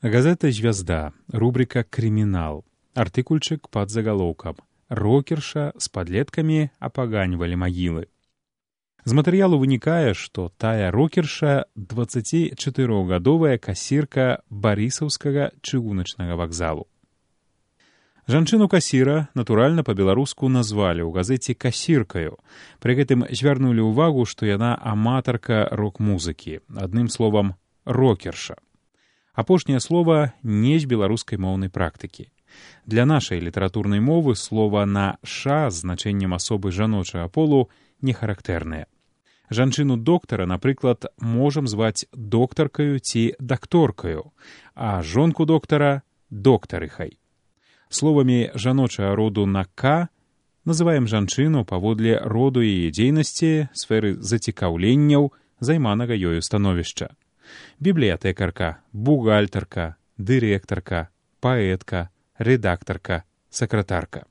Газета «Звезда», рубрика «Криминал», артыкульчык под заголовком «Рокерша с подлеткамі апаганьвалі магілы». З матэрыялу вынікае, што тая рокерша 24-гадовая касірка Барысаўскага чыгуначнага вакзалу. Жанчыну-касіра, натуральна, па-беларуску назвалі ў газеце касіркаю. Пры гэтым звярнулі ўвагу, што яна аматарка рок-музыкі, адным словам, рокерша. Апошняе слова не з беларускай моўнай практыкі. Для нашай літаратурнай мовы слова на «ша» з значэннем асобы жаночага полу не характэрнае. Жанчыну-доктара, напрыклад, можам зваць доктаркаю ці дакторкаю, а жонку доктара — доктарыхай. Словамі жаночага роду на «к» называем жанчыну паводле роду яе дзейнасці, сферы зацікаўленняў, займанага ёю становішча. Бібліятэкарка, бухгалтарка, дырэктарка, паэтка, рэдактарка, сакратарка.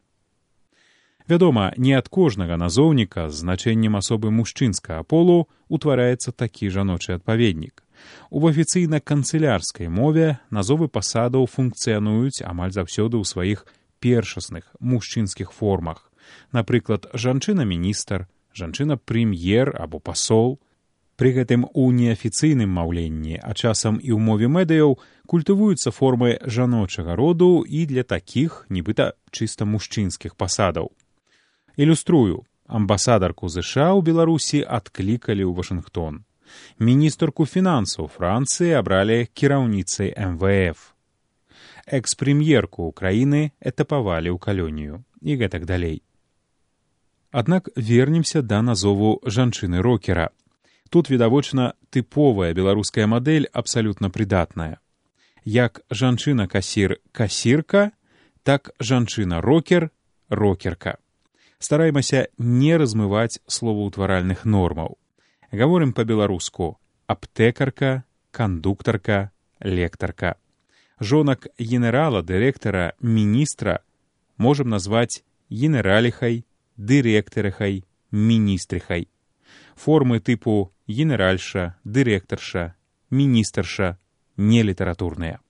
Вядома, не ад кожнага назоўніка з значэннем асобы мужчынскага полу утвараецца такі жаночы адпаведнік. У афіцыйна-канцылярскай мове назовы пасадаў функцыянуюць амаль заўсёды ў сваіх першасных мужчынскіх формах. Напрыклад, жанчына-міністр, жанчына-прэм'ер або пасол. Пры гэтым у неафіцыйным маўленні, а часам і ў мове медыяў, культывуюцца формы жаночага роду і для такіх, нібыта чыста мужчынскіх пасадаў. Ілюструю. Амбасадарку ЗША ў Беларусі адклікалі ў Вашынгтон. Міністрку фінансаў Францыі абралі кіраўніцай МВФ. Экс-прэм'ерку ўкраіны этапавалі ў калонію. І гэтак далей. Аднак вернемся да назову жанчыны-рокера. Тут, відавочна, тыповая беларуская мадэль абсалютна прыдатная. Як жанчына-касір — касірка, так жанчына-рокер — рокерка. Стараемся не размываць словаўтваральных нормаў. Гаворым па-беларуску аптэкарка, кандуктарка, лектарка. Жонак генерала, дырэктара, міністра можам назваць генераліхай, дырэктарыхай, міністрыхай. Формы тыпу генеральша, дырэктарша, міністарша нелітаратурныя.